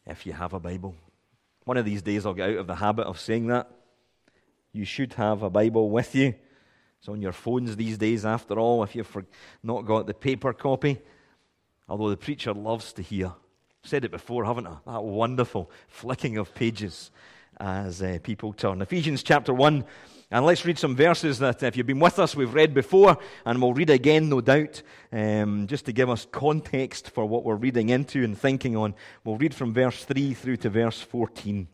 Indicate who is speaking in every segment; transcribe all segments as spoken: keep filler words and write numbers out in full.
Speaker 1: if you have a Bible. One of these days I'll get out of the habit of saying that. You should have a Bible with you. It's on your phones these days, after all, if you've not got the paper copy. Although the preacher loves to hear. I've said it before, haven't I? That wonderful flicking of pages as uh, people turn. Ephesians chapter one. And let's read some verses that, if you've been with us, we've read before, and we'll read again, no doubt, um, just to give us context for what we're reading into and thinking on. We'll read from verse three through to verse fourteen.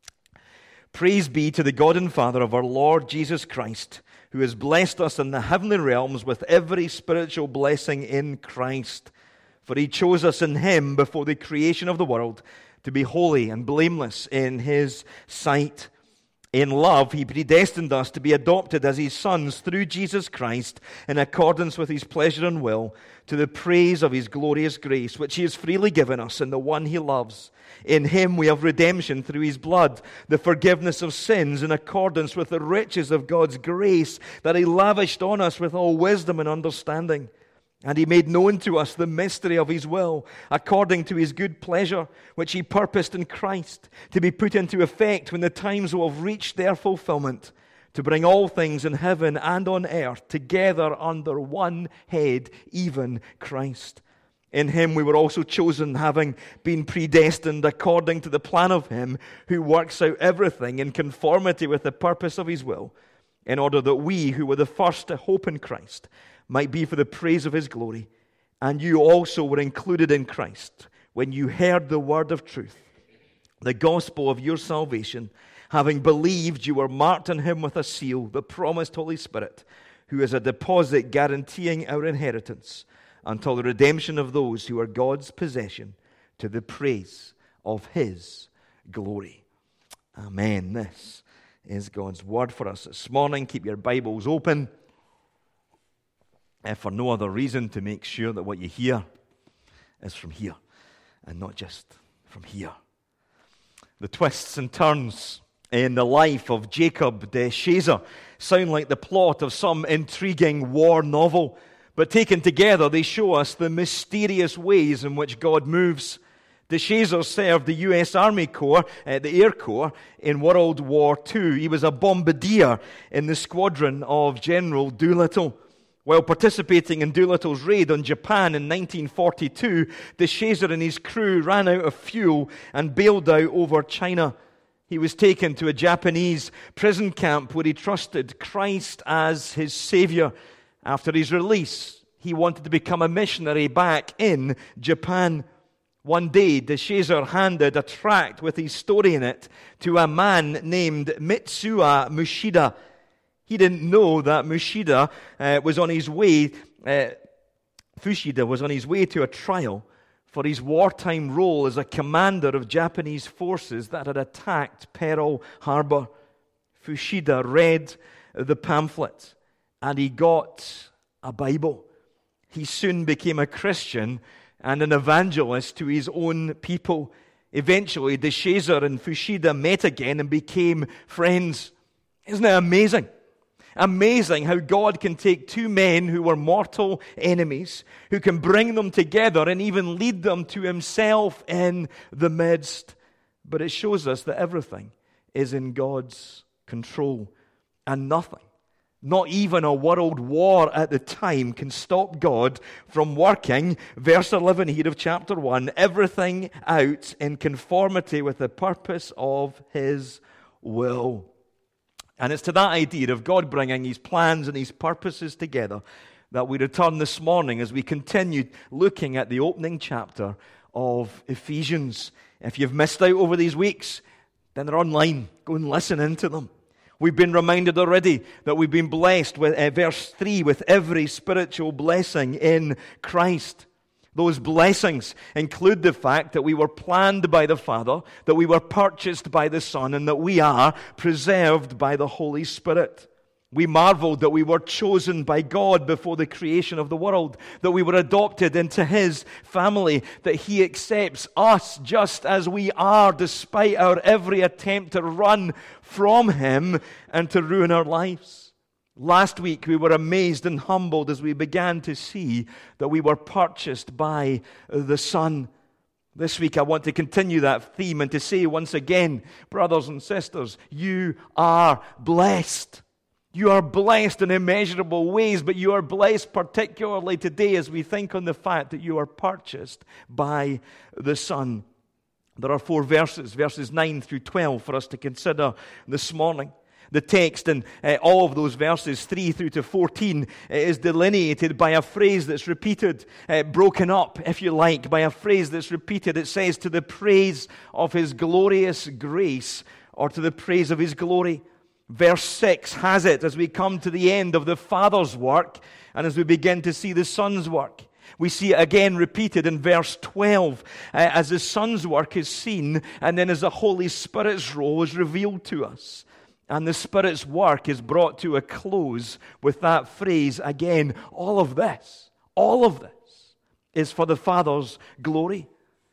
Speaker 1: Praise be to the God and Father of our Lord Jesus Christ, who has blessed us in the heavenly realms with every spiritual blessing in Christ. For he chose us in him before the creation of the world to be holy and blameless in his sight. In love, he predestined us to be adopted as his sons through Jesus Christ in accordance with his pleasure and will, to the praise of his glorious grace, which he has freely given us in the one he loves. In him we have redemption through his blood, the forgiveness of sins in accordance with the riches of God's grace that he lavished on us with all wisdom and understanding. And he made known to us the mystery of his will, according to his good pleasure, which he purposed in Christ, to be put into effect when the times will have reached their fulfillment, to bring all things in heaven and on earth together under one head, even Christ. In him we were also chosen, having been predestined according to the plan of him who works out everything in conformity with the purpose of his will, in order that we, who were the first to hope in Christ, might be for the praise of his glory. And you also were included in Christ when you heard the word of truth, the gospel of your salvation. Having believed, you were marked in him with a seal, the promised Holy Spirit, who is a deposit guaranteeing our inheritance until the redemption of those who are God's possession, to the praise of his glory. Amen. This is God's word for us this morning. Keep your Bibles open, if for no other reason, to make sure that what you hear is from here and not just from here. The twists and turns in the life of Jacob de Shazer sound like the plot of some intriguing war novel, but taken together they show us the mysterious ways in which God moves. De Shazer served the U S Army Corps, uh, the Air Corps, in World War Two. He was a bombardier in the squadron of General Doolittle. While participating in Doolittle's raid on Japan in nineteen forty-two, de Shazer and his crew ran out of fuel and bailed out over China. He was taken to a Japanese prison camp where he trusted Christ as his Savior. After his release, he wanted to become a missionary back in Japan. One day, de Shazer handed a tract with his story in it to a man named Mitsuya Mushida. He didn't know that Mushida uh, was on his way, uh, Fushida was on his way to a trial for his wartime role as a commander of Japanese forces that had attacked Pearl Harbor. Fushida read the pamphlet and he got a Bible. He soon became a Christian and an evangelist to his own people. Eventually, de Shazer and Fushida met again and became friends. Isn't it amazing? Amazing how God can take two men who were mortal enemies, who can bring them together and even lead them to himself in the midst. But it shows us that everything is in God's control, and nothing, not even a world war at the time, can stop God from working, verse eleven here of chapter one, everything out in conformity with the purpose of his will. And it's to that idea of God bringing his plans and his purposes together that we return this morning as we continue looking at the opening chapter of Ephesians. If you've missed out over these weeks, then they're online. Go and listen into them. We've been reminded already that we've been blessed with uh, verse three, with every spiritual blessing in Christ. Those blessings include the fact that we were planned by the Father, that we were purchased by the Son, and that we are preserved by the Holy Spirit. We marveled that we were chosen by God before the creation of the world, that we were adopted into his family, that he accepts us just as we are, despite our every attempt to run from him and to ruin our lives. Last week we were amazed and humbled as we began to see that we were purchased by the Son. This week I want to continue that theme and to say once again, brothers and sisters, you are blessed. You are blessed in immeasurable ways, but you are blessed particularly today as we think on the fact that you are purchased by the Son. There are four verses, verses nine through twelve, for us to consider this morning. The text in uh, all of those verses, three through to fourteen, uh, is delineated by a phrase that's repeated, uh, broken up, if you like, by a phrase that's repeated. It says, to the praise of His glorious grace, or to the praise of His glory. Verse six has it as we come to the end of the Father's work, and as we begin to see the Son's work. We see it again repeated in verse twelve, uh, as the Son's work is seen, and then as the Holy Spirit's role is revealed to us. And the Spirit's work is brought to a close with that phrase again. All of this, all of this is for the Father's glory.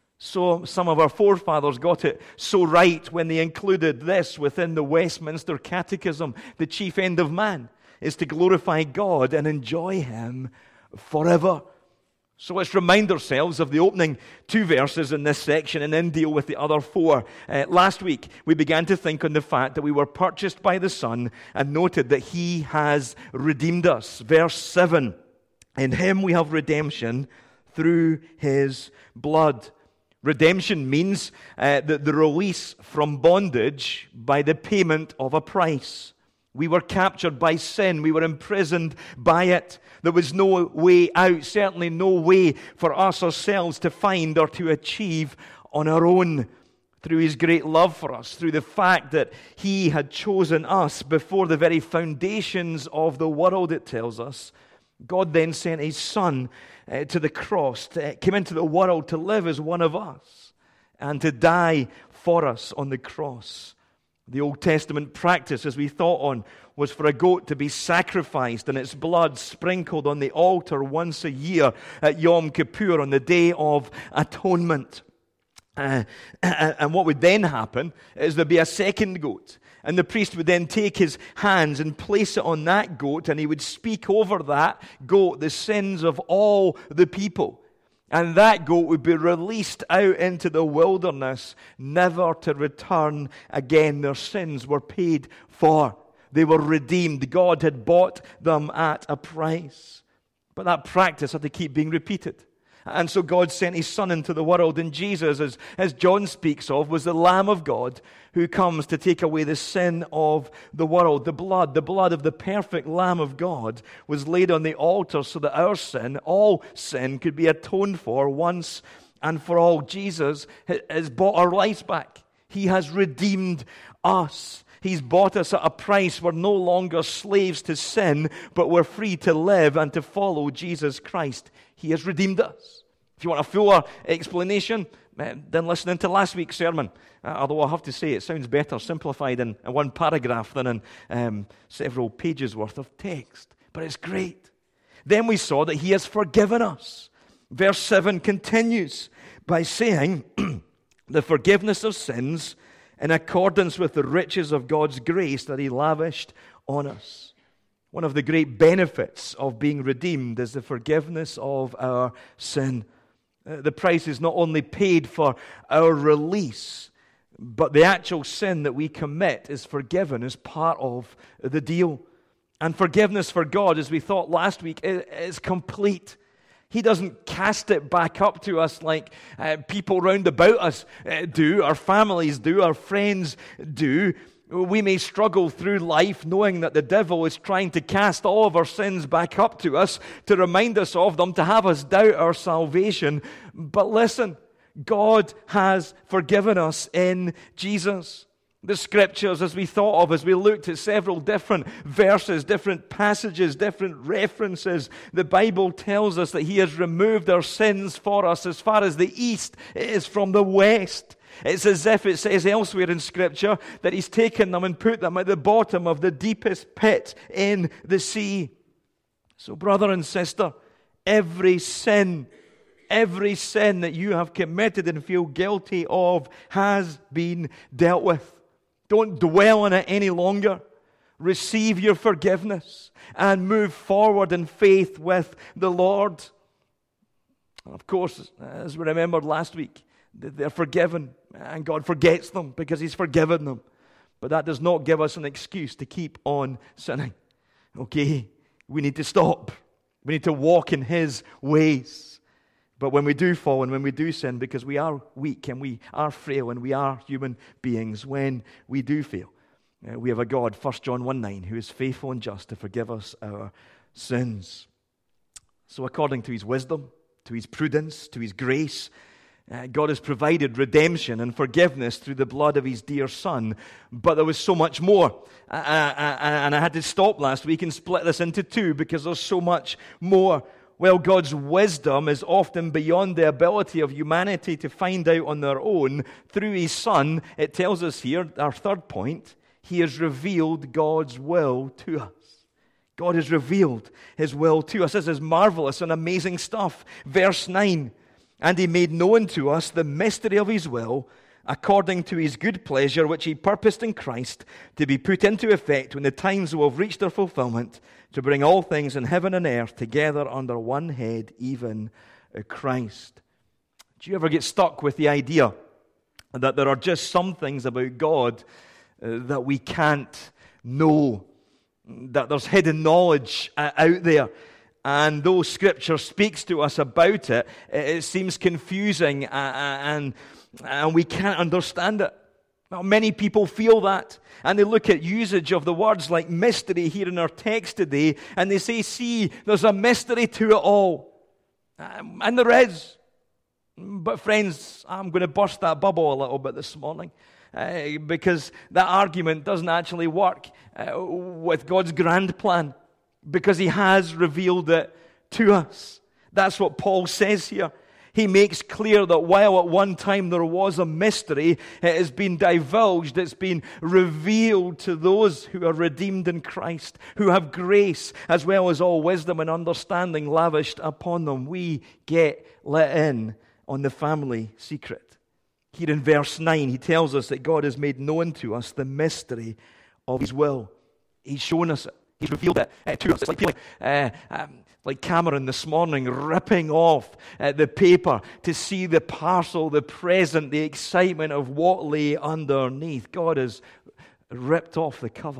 Speaker 1: So some of our forefathers got it so right when they included this within the Westminster Catechism. The chief end of man is to glorify God and enjoy Him forever. So let's remind ourselves of the opening two verses in this section and then deal with the other four. Uh, last week, we began to think on the fact that we were purchased by the Son and noted that He has redeemed us. Verse seven, in Him we have redemption through His blood. Redemption means uh, the, the release from bondage by the payment of a price. We were captured by sin. We were imprisoned by it. There was no way out, certainly no way for us ourselves to find or to achieve on our own. Through His great love for us, through the fact that He had chosen us before the very foundations of the world, it tells us, God then sent His Son uh, to the cross, to, uh, came into the world to live as one of us and to die for us on the cross. The Old Testament practice, as we thought on, was for a goat to be sacrificed and its blood sprinkled on the altar once a year at Yom Kippur, on the Day of Atonement. Uh, and what would then happen is there'd be a second goat. And the priest would then take his hands and place it on that goat, and he would speak over that goat the sins of all the people. And that goat would be released out into the wilderness, never to return again. Their sins were paid for. They were redeemed. God had bought them at a price. But that practice had to keep being repeated. And so God sent His Son into the world. And Jesus, as, as John speaks of, was the Lamb of God who comes to take away the sin of the world. The blood, the blood of the perfect Lamb of God was laid on the altar so that our sin, all sin, could be atoned for once and for all. Jesus has bought our lives back. He has redeemed us. He's bought us at a price. We're no longer slaves to sin, but we're free to live and to follow Jesus Christ. He has redeemed us. If you want a fuller explanation, then listen into last week's sermon. Uh, although I have to say, it sounds better simplified in, in one paragraph than in um, several pages worth of text. But it's great. Then we saw that He has forgiven us. Verse seven continues by saying, the forgiveness of sins in accordance with the riches of God's grace that He lavished on us. One of the great benefits of being redeemed is the forgiveness of our sin. Uh, the price is not only paid for our release, but the actual sin that we commit is forgiven as part of the deal. And forgiveness for God, as we thought last week, is, is complete. He doesn't cast it back up to us like uh, people round about us uh, do, our families do, our friends do. We may struggle through life knowing that the devil is trying to cast all of our sins back up to us, to remind us of them, to have us doubt our salvation. But listen, God has forgiven us in Jesus. The Scriptures, as we thought of, as we looked at several different verses, different passages, different references, the Bible tells us that He has removed our sins for us as far as the east is from the west. It's as if it says elsewhere in Scripture that He's taken them and put them at the bottom of the deepest pit in the sea. So, brother and sister, every sin, every sin that you have committed and feel guilty of has been dealt with. Don't dwell on it any longer. Receive your forgiveness and move forward in faith with the Lord. And of course, as we remembered last week, They're forgiven, and God forgets them because He's forgiven them. But that does not give us an excuse to keep on sinning. Okay, we need to stop. We need to walk in His ways. But when we do fall and when we do sin, because we are weak and we are frail and we are human beings, when we do fail, uh, we have a God, First John one nine, who is faithful and just to forgive us our sins. So according to His wisdom, to His prudence, to His grace, Uh, God has provided redemption and forgiveness through the blood of His dear Son. But there was so much more. Uh, uh, and I had to stop last week and split this into two because there's so much more. Well, God's wisdom is often beyond the ability of humanity to find out on their own. Through His Son, it tells us here, our third point, He has revealed God's will to us. God has revealed His will to us. This is marvelous and amazing stuff. Verse nine. And He made known to us the mystery of His will, according to His good pleasure, which He purposed in Christ, to be put into effect when the times will have reached their fulfillment, to bring all things in heaven and earth together under one head, even Christ. Do you ever get stuck with the idea that there are just some things about God uh, that we can't know, that there's hidden knowledge uh, out there? And though Scripture speaks to us about it, it seems confusing and, and we can't understand it. Well, many people feel that. And they look at usage of the words like mystery here in our text today, and they say, see, there's a mystery to it all. And there is. But friends, I'm going to burst that bubble a little bit this morning. Uh, because that argument doesn't actually work uh, with God's grand plan. Because He has revealed it to us. That's what Paul says here. He makes clear that while at one time there was a mystery, it has been divulged, it's been revealed to those who are redeemed in Christ, who have grace as well as all wisdom and understanding lavished upon them. We get let in on the family secret. Here in verse nine, he tells us that God has made known to us the mystery of His will. He's shown us it. He's revealed it uh, to us. It's like feeling uh, um, like Cameron this morning ripping off uh, the paper to see the parcel, the present, the excitement of what lay underneath. God has ripped off the cover.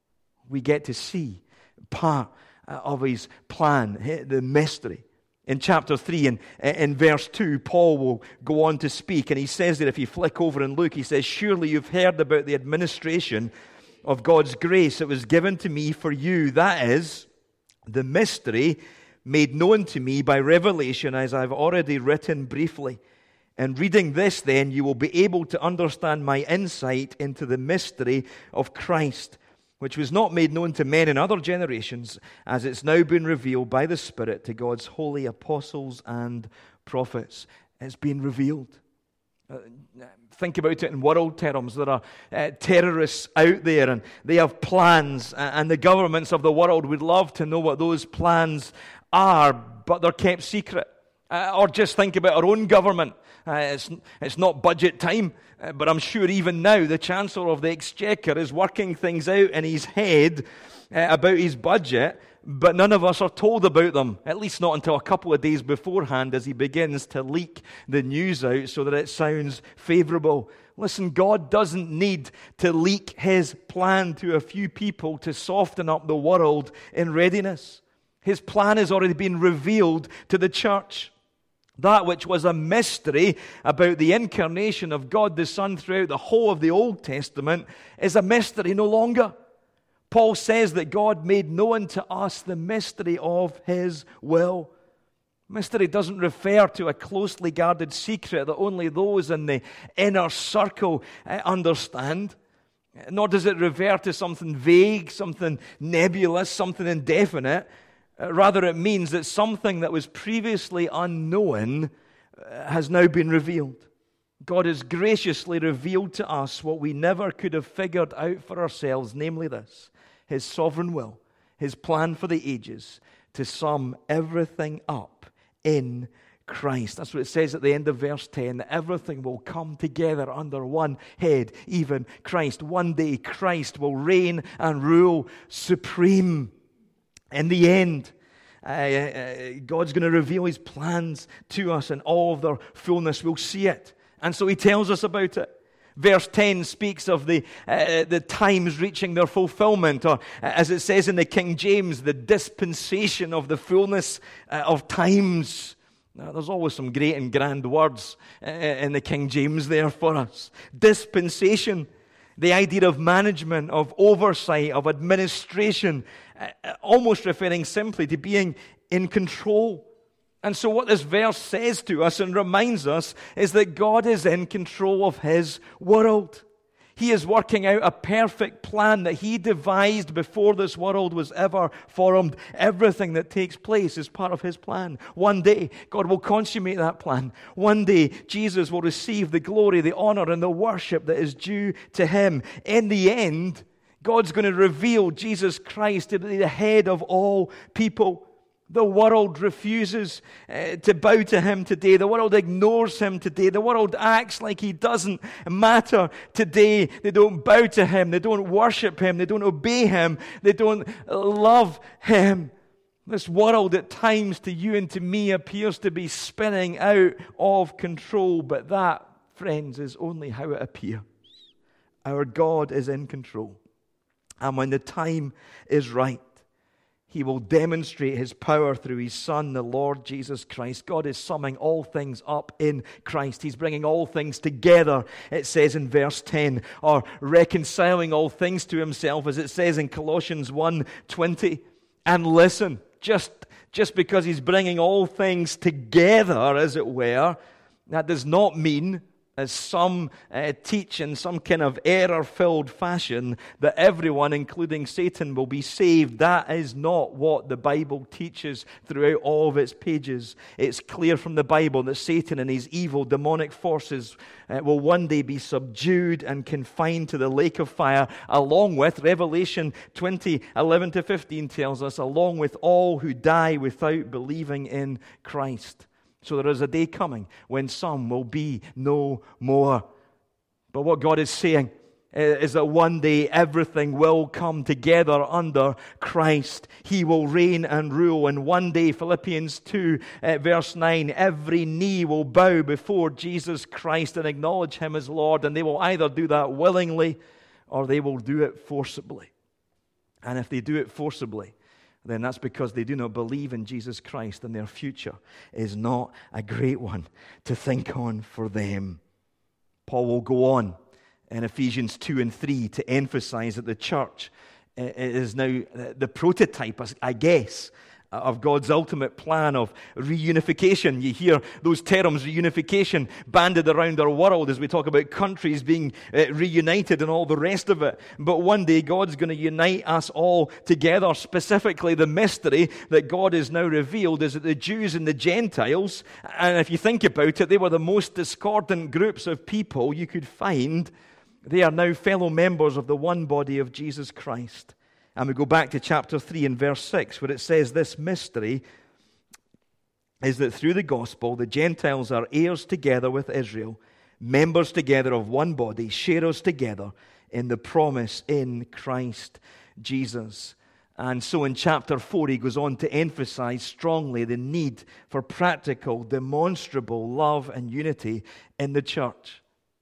Speaker 1: We get to see part uh, of His plan, the mystery. In chapter three and in verse two, Paul will go on to speak, and he says that if you flick over and look, he says, surely you've heard about the administration of God's grace that was given to me for you. That is, the mystery made known to me by revelation, as I've already written briefly. And reading this, then, you will be able to understand my insight into the mystery of Christ, which was not made known to men in other generations, as it's now been revealed by the Spirit to God's holy apostles and prophets. It's been revealed. Uh, think about it in world terms. There are uh, terrorists out there, and they have plans, and the governments of the world would love to know what those plans are, but they're kept secret. Uh, or just think about our own government. Uh, it's, it's not budget time, uh, but I'm sure even now the Chancellor of the Exchequer is working things out in his head uh, about his budget, but none of us are told about them, at least not until a couple of days beforehand as he begins to leak the news out so that it sounds favorable. Listen, God doesn't need to leak His plan to a few people to soften up the world in readiness. His plan has already been revealed to the church. That which was a mystery about the incarnation of God the Son throughout the whole of the Old Testament is a mystery no longer. Paul says that God made known to us the mystery of His will. Mystery doesn't refer to a closely guarded secret that only those in the inner circle uh, understand. Nor does it refer to something vague, something nebulous, something indefinite. Uh, rather, it means that something that was previously unknown uh, has now been revealed. God has graciously revealed to us what we never could have figured out for ourselves, namely this: His sovereign will, His plan for the ages, to sum everything up in Christ. That's what it says at the end of verse ten, that everything will come together under one head, even Christ. One day Christ will reign and rule supreme. In the end, uh, uh, God's going to reveal His plans to us in all of their fullness. We'll see it And so he tells us about it. Verse ten speaks of the, uh, the times reaching their fulfillment, or uh, as it says in the King James, the dispensation of the fullness uh, of times. Now, there's always some great and grand words uh, in the King James there for us. Dispensation, the idea of management, of oversight, of administration, uh, almost referring simply to being in control. And so what this verse says to us and reminds us is that God is in control of His world. He is working out a perfect plan that He devised before this world was ever formed. Everything that takes place is part of His plan. One day, God will consummate that plan. One day, Jesus will receive the glory, the honor, and the worship that is due to Him. In the end, God's going to reveal Jesus Christ to be the head of all people. The world refuses uh, to bow to Him today. The world ignores Him today. The world acts like He doesn't matter today. They don't bow to Him. They don't worship Him. They don't obey Him. They don't love Him. This world at times to you and to me appears to be spinning out of control. But that, friends, is only how it appears. Our God is in control. And when the time is right, He will demonstrate His power through His Son, the Lord Jesus Christ. God is summing all things up in Christ. He's bringing all things together, it says in verse ten, or reconciling all things to Himself, as it says in Colossians one twenty. And listen, just, just because He's bringing all things together, as it were, that does not mean, as some uh, teach in some kind of error-filled fashion, that everyone, including Satan, will be saved. That is not what the Bible teaches throughout all of its pages. It's clear from the Bible that Satan and his evil demonic forces uh, will one day be subdued and confined to the lake of fire, along with, Revelation twenty, eleven to fifteen tells us, along with all who die without believing in Christ. So there is a day coming when some will be no more. But what God is saying is that one day everything will come together under Christ. He will reign and rule. And one day, Philippians two, uh, verse nine, every knee will bow before Jesus Christ and acknowledge Him as Lord. And they will either do that willingly or they will do it forcibly. And if they do it forcibly, then that's because they do not believe in Jesus Christ, and their future is not a great one to think on for them. Paul will go on in Ephesians two and three to emphasize that the church is now the prototype, I guess, of God's ultimate plan of reunification. You hear those terms, reunification, banded around our world as we talk about countries being uh, reunited and all the rest of it. But one day God's going to unite us all together. Specifically, the mystery that God has now revealed is that the Jews and the Gentiles, and if you think about it, they were the most discordant groups of people you could find. They are now fellow members of the one body of Jesus Christ. And we go back to chapter three and verse six, where it says this mystery is that through the gospel, the Gentiles are heirs together with Israel, members together of one body, sharers together in the promise in Christ Jesus. And so in chapter four, he goes on to emphasize strongly the need for practical, demonstrable love and unity in the church.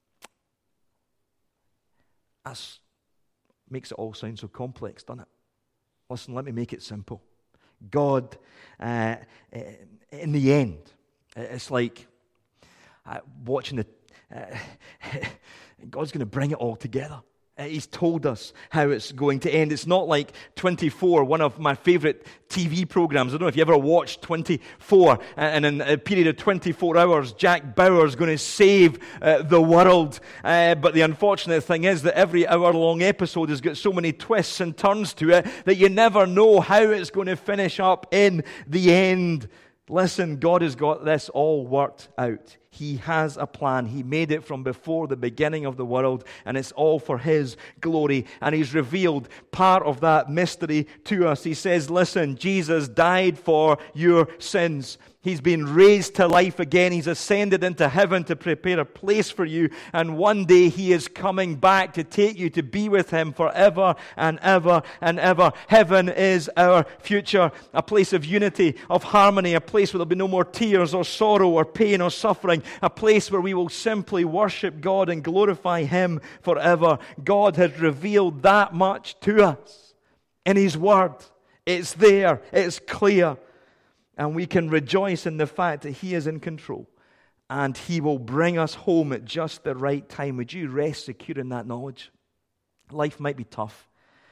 Speaker 1: That's makes it all sound so complex, doesn't it? Listen, let me make it simple. God, uh, in the end, it's like uh, watching the... Uh, God's going to bring it all together. Uh, he's told us how it's going to end. It's not like twenty-four, one of my favorite T V programs. I don't know if you ever watched twenty-four, and in a period of twenty-four hours, Jack Bauer's going to save uh, the world. Uh, but the unfortunate thing is that every hour-long episode has got so many twists and turns to it that you never know how it's going to finish up in the end. Listen, God has got this all worked out. He has a plan. He made it from before the beginning of the world, and it's all for His glory. And He's revealed part of that mystery to us. He says, listen, Jesus died for your sins. He's been raised to life again. He's ascended into heaven to prepare a place for you. And one day He is coming back to take you to be with Him forever and ever and ever. Heaven is our future, a place of unity, of harmony, a place where there'll be no more tears or sorrow or pain or suffering, a place where we will simply worship God and glorify Him forever. God has revealed that much to us in His Word. It's there. It's clear. And we can rejoice in the fact that He is in control and He will bring us home at just the right time. Would you rest secure in that knowledge? Life might be tough.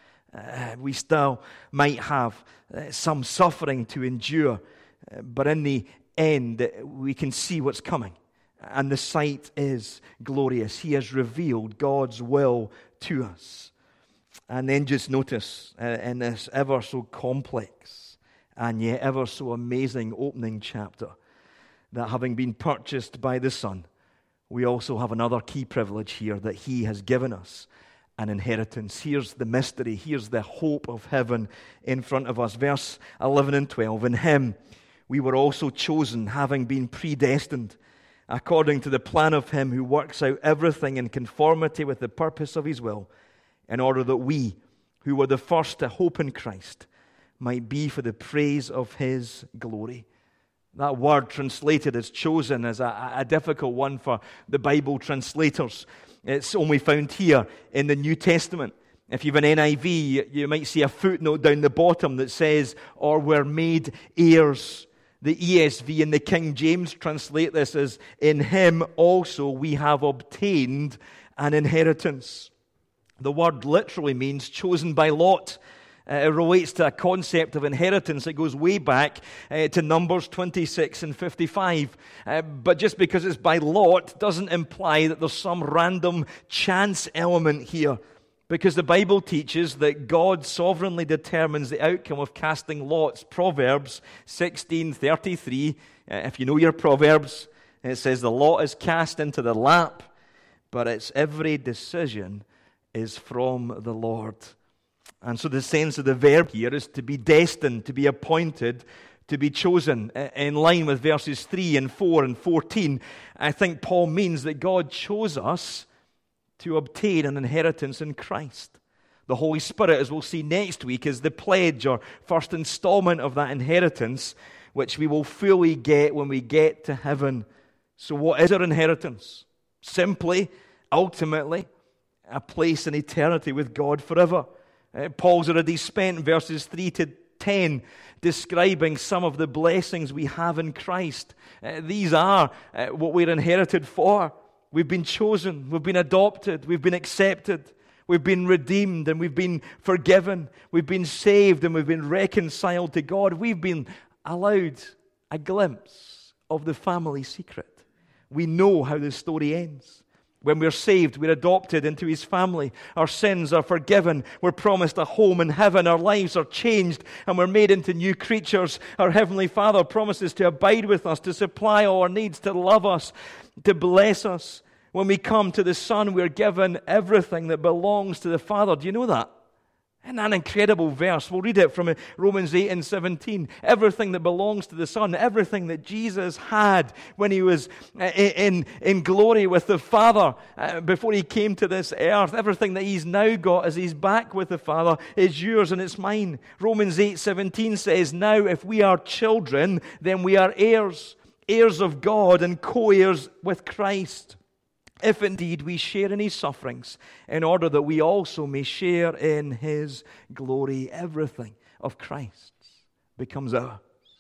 Speaker 1: Uh, we still might have uh, some suffering to endure. Uh, but in the end, we can see what's coming. And the sight is glorious. He has revealed God's will to us. And then just notice uh, in this ever so complex and yet ever so amazing opening chapter, that having been purchased by the Son, we also have another key privilege here, that He has given us an inheritance. Here's the mystery. Here's the hope of heaven in front of us. Verse eleven and twelve. In Him we were also chosen, having been predestined, according to the plan of Him who works out everything in conformity with the purpose of His will, in order that we, who were the first to hope in Christ, might be for the praise of His glory. That word translated as chosen is a, a difficult one for the Bible translators. It's only found here in the New Testament. If you have an N I V, you might see a footnote down the bottom that says, or were made heirs. The E S V and the King James translate this as, in Him also we have obtained an inheritance. The word literally means chosen by lot. Uh, it relates to a concept of inheritance that goes way back uh, to Numbers twenty-six and fifty-five. Uh, but just because it's by lot doesn't imply that there's some random chance element here. Because the Bible teaches that God sovereignly determines the outcome of casting lots. Proverbs sixteen thirty-three, uh, if you know your Proverbs, it says the lot is cast into the lap, but its every decision is from the Lord. And so the sense of the verb here is to be destined, to be appointed, to be chosen. In line with verses three and four and fourteen, I think Paul means that God chose us to obtain an inheritance in Christ. The Holy Spirit, as we'll see next week, is the pledge or first installment of that inheritance, which we will fully get when we get to heaven. So what is our inheritance? Simply, ultimately, a place in eternity with God forever. Uh, Paul's already spent verses three to ten describing some of the blessings we have in Christ. Uh, these are uh, what we're inherited for. We've been chosen, we've been adopted, we've been accepted, we've been redeemed, and we've been forgiven. We've been saved, and we've been reconciled to God. We've been allowed a glimpse of the family secret. We know how the story ends. When we're saved, we're adopted into His family. Our sins are forgiven. We're promised a home in heaven. Our lives are changed, and we're made into new creatures. Our Heavenly Father promises to abide with us, to supply all our needs, to love us, to bless us. When we come to the Son, we're given everything that belongs to the Father. Do you know that? Isn't that an incredible verse? We'll read it from Romans eight and seventeen. Everything that belongs to the Son, everything that Jesus had when He was in, in glory with the Father uh, before He came to this earth, everything that He's now got as He's back with the Father is yours and it's mine. Romans eight seventeen says, now if we are children, then we are heirs, heirs of God and co-heirs with Christ. If indeed we share in His sufferings, in order that we also may share in His glory. Everything of Christ becomes ours.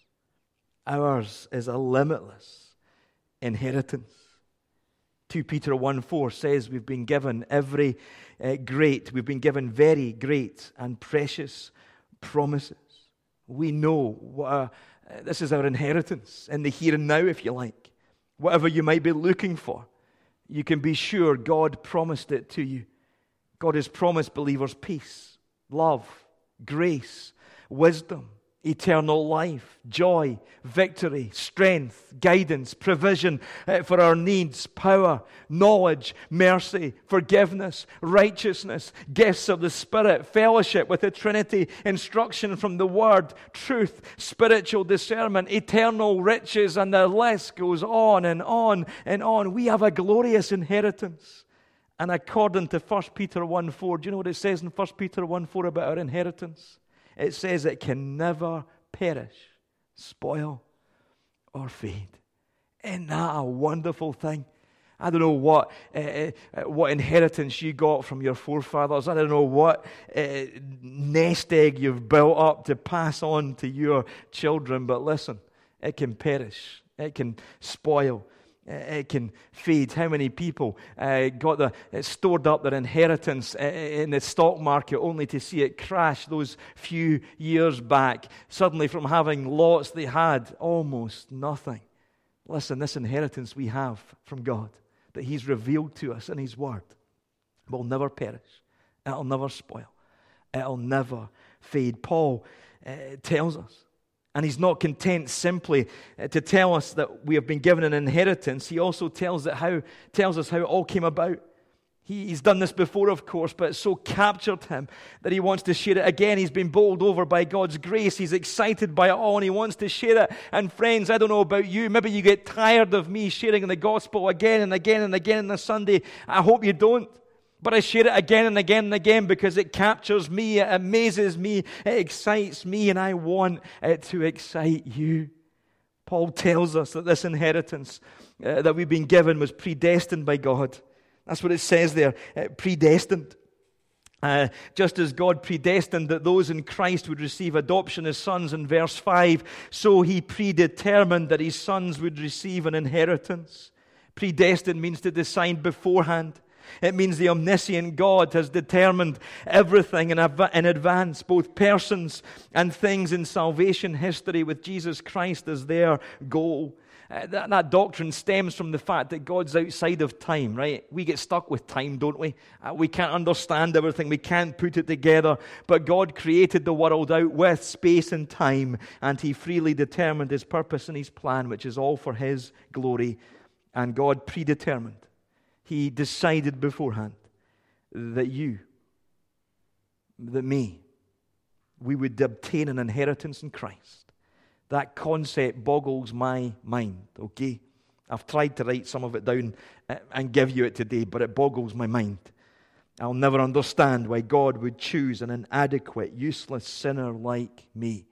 Speaker 1: Ours is a limitless inheritance. Second Peter one four says we've been given every uh, great, we've been given very great and precious promises. We know what our, uh, this is our inheritance in the here and now, if you like. Whatever you might be looking for, you can be sure God promised it to you. God has promised believers peace, love, grace, wisdom, eternal life, joy, victory, strength, guidance, provision uh, for our needs, power, knowledge, mercy, forgiveness, righteousness, gifts of the Spirit, fellowship with the Trinity, instruction from the Word, truth, spiritual discernment, eternal riches, and the list goes on and on and on. We have a glorious inheritance. And according to First Peter one four, do you know what it says in First Peter one four about our inheritance? It says it can never perish, spoil, or fade. Isn't that a wonderful thing? I don't know what uh, what inheritance you got from your forefathers. I don't know what uh, nest egg you've built up to pass on to your children. But listen, it can perish. It can spoil. It can fade. How many people uh, got the uh, stored up their inheritance uh, in the stock market only to see it crash those few years back? Suddenly, from having lots, they had almost nothing. Listen, this inheritance we have from God that He's revealed to us in His Word will never perish. It'll never spoil. It'll never fade. Paul uh, tells us. And he's not content simply to tell us that we have been given an inheritance. He also tells, it how, tells us how it all came about. He, he's done this before, of course, but it so captured him that he wants to share it again. He's been bowled over by God's grace. He's excited by it all, and he wants to share it. And friends, I don't know about you. Maybe you get tired of me sharing the gospel again and again and again on a Sunday. I hope you don't. But I share it again and again and again because it captures me, it amazes me, it excites me, and I want it to excite you. Paul tells us that this inheritance uh, that we've been given was predestined by God. That's what it says there, uh, predestined. Uh, just as God predestined that those in Christ would receive adoption as sons in verse five, so He predetermined that His sons would receive an inheritance. Predestined means to decide beforehand. It means the omniscient God has determined everything in advance, both persons and things in salvation history with Jesus Christ as their goal. Uh, that, that doctrine stems from the fact that God's outside of time, right? We get stuck with time, don't we? Uh, we can't understand everything. We can't put it together. But God created the world out with space and time, and He freely determined His purpose and His plan, which is all for His glory. And God predetermined. He decided beforehand that you, that me, we would obtain an inheritance in Christ. That concept boggles my mind, okay? I've tried to write some of it down and give you it today, but it boggles my mind. I'll never understand why God would choose an inadequate, useless sinner like me.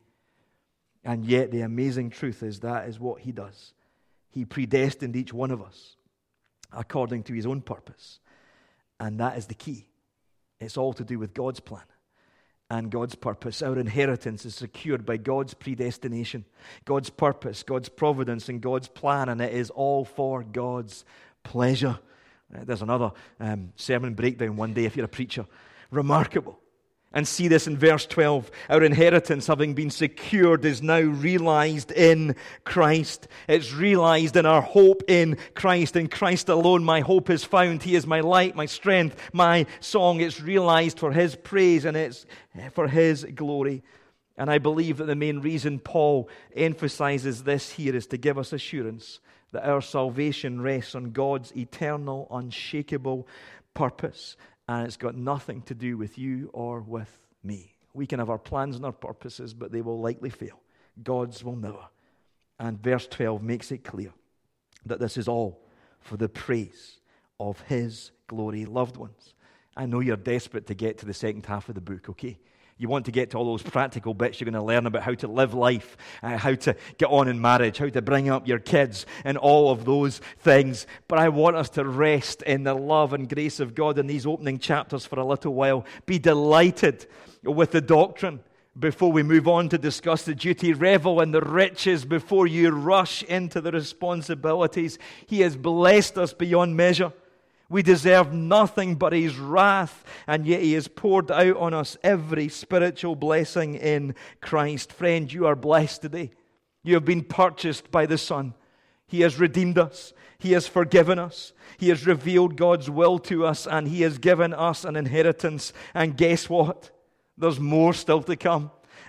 Speaker 1: And yet the amazing truth is that is what He does. He predestined each one of us according to His own purpose. And that is the key. It's all to do with God's plan and God's purpose. Our inheritance is secured by God's predestination, God's purpose, God's providence, and God's plan, and it is all for God's pleasure. There's another um, sermon breakdown one day if you're a preacher. Remarkable. And see this in verse twelve. Our inheritance, having been secured, is now realized in Christ. It's realized in our hope in Christ. In Christ alone my hope is found. He is my light, my strength, my song. It's realized for His praise and it's for His glory. And I believe that the main reason Paul emphasizes this here is to give us assurance that our salvation rests on God's eternal, unshakable purpose. And it's got nothing to do with you or with me. We can have our plans and our purposes, but they will likely fail. God's will never. And verse twelve makes it clear that this is all for the praise of His glory. Loved ones, I know you're desperate to get to the second half of the book, okay? You want to get to all those practical bits. You're going to learn about how to live life, uh, how to get on in marriage, how to bring up your kids, and all of those things. But I want us to rest in the love and grace of God in these opening chapters for a little while. Be delighted with the doctrine before we move on to discuss the duty. Revel in the riches before you rush into the responsibilities. He has blessed us beyond measure. We deserve nothing but His wrath, and yet He has poured out on us every spiritual blessing in Christ. Friend, you are blessed today. You have been purchased by the Son. He has redeemed us. He has forgiven us. He has revealed God's will to us, and He has given us an inheritance. And guess what? There's more still to come.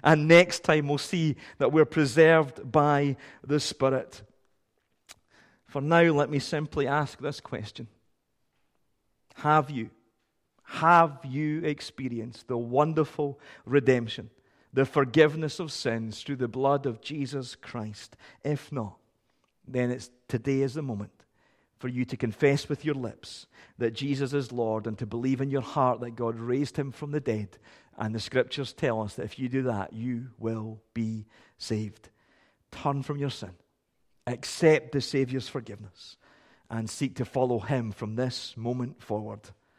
Speaker 1: And next time we'll see that we're preserved by the Spirit. For now, let me simply ask this question. Have you, have you experienced the wonderful redemption, the forgiveness of sins through the blood of Jesus Christ? If not, then it's today is the moment for you to confess with your lips that Jesus is Lord and to believe in your heart that God raised him from the dead. And the scriptures tell us that if you do that, you will be saved. Turn from your sin. Accept the Savior's forgiveness and seek to follow him from this moment forward.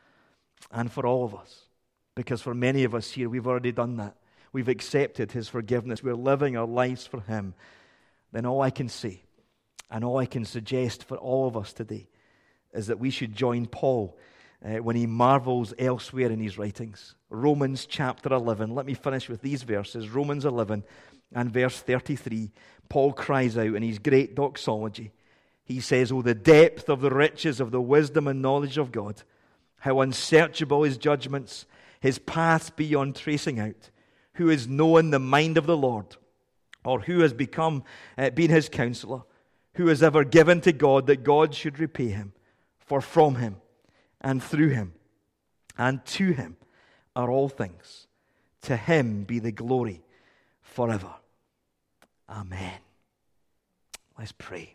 Speaker 1: And for all of us, because for many of us here, we've already done that. We've accepted his forgiveness. We're living our lives for him. Then all I can say, and all I can suggest for all of us today, is that we should join Paul uh, when he marvels elsewhere in his writings. Romans chapter eleven. Let me finish with these verses. Romans eleven and verse thirty-three. Paul cries out in his great doxology. He says, "Oh, the depth of the riches of the wisdom and knowledge of God! How unsearchable his judgments, his paths beyond tracing out! Who has known the mind of the Lord? Or who has become uh, been his counselor? Who has ever given to God that God should repay him? For from him and through him and to him are all things. To him be the glory forever. Amen." Let's pray.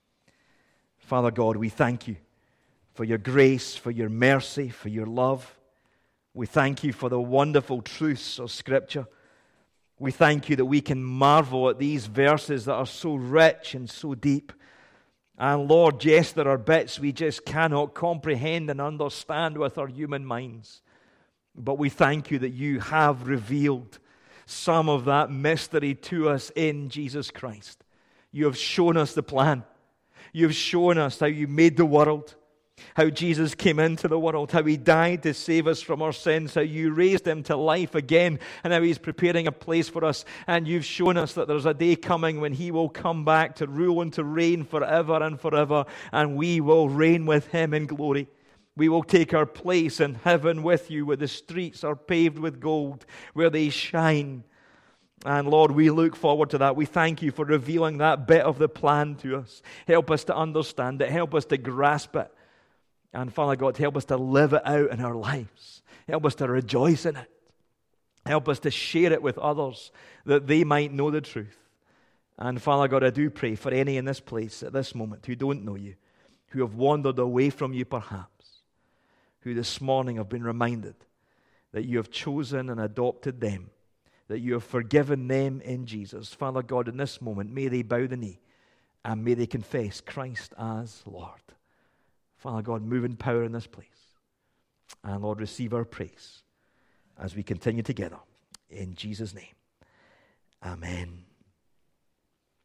Speaker 1: Father God, we thank you for your grace, for your mercy, for your love. We thank you for the wonderful truths of Scripture. We thank you that we can marvel at these verses that are so rich and so deep. And Lord, yes, there are bits we just cannot comprehend and understand with our human minds. But we thank you that you have revealed some of that mystery to us in Jesus Christ. You have shown us the plan. You have shown us how you made the world, how Jesus came into the world, how he died to save us from our sins, how you raised him to life again, and how he's preparing a place for us. And you've shown us that there's a day coming when he will come back to rule and to reign forever and forever, and we will reign with him in glory. We will take our place in heaven with you, where the streets are paved with gold, where they shine. And Lord, we look forward to that. We thank you for revealing that bit of the plan to us. Help us to understand it. Help us to grasp it. And Father God, help us to live it out in our lives. Help us to rejoice in it. Help us to share it with others that they might know the truth. And Father God, I do pray for any in this place at this moment who don't know you, who have wandered away from you perhaps, who this morning have been reminded that you have chosen and adopted them, that you have forgiven them in Jesus. Father God, in this moment, may they bow the knee and may they confess Christ as Lord. Father God, move in power in this place. And Lord, receive our praise as we continue together. In Jesus' name, amen.